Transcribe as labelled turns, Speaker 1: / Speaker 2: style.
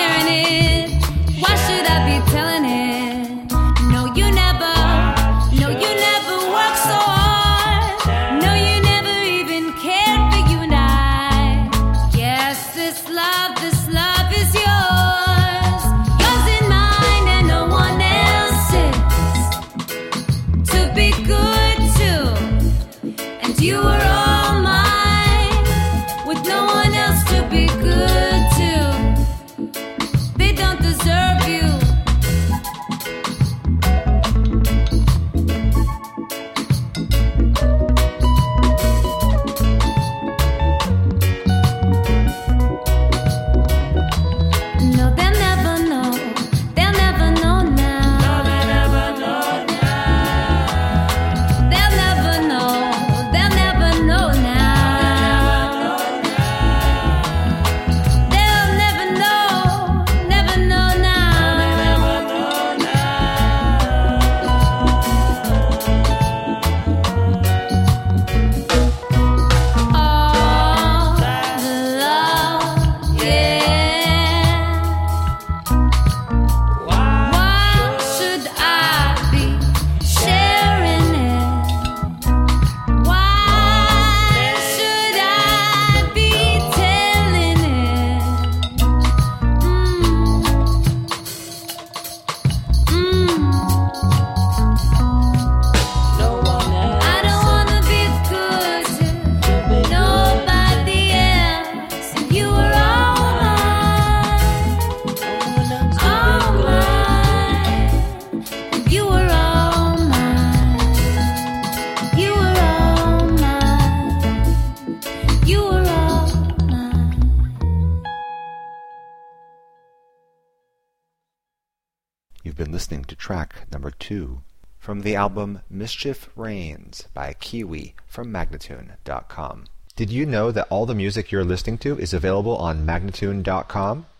Speaker 1: sharing it. Why should I be telling it? No, you never worked so hard. No, you never even cared for you and I. Yes, this love is yours. Yours and mine and no one else's. To be good to, and you were all mine, with no one else to be good to. They don't deserve you. No, they'll never know. They'll never know now. They'll never know. They'll never know now. They'll never know all the love, yeah. Why should I be sharing it? Why should I be telling it? I don't wanna be good to nobody else. You were all mine. You were all mine. You were all mine. You were all mine.
Speaker 2: You've been listening to track number 2 from the album Mischief Reigns by Kiwi from Magnatune.com. Did you know that all the music you're listening to is available on Magnatune.com?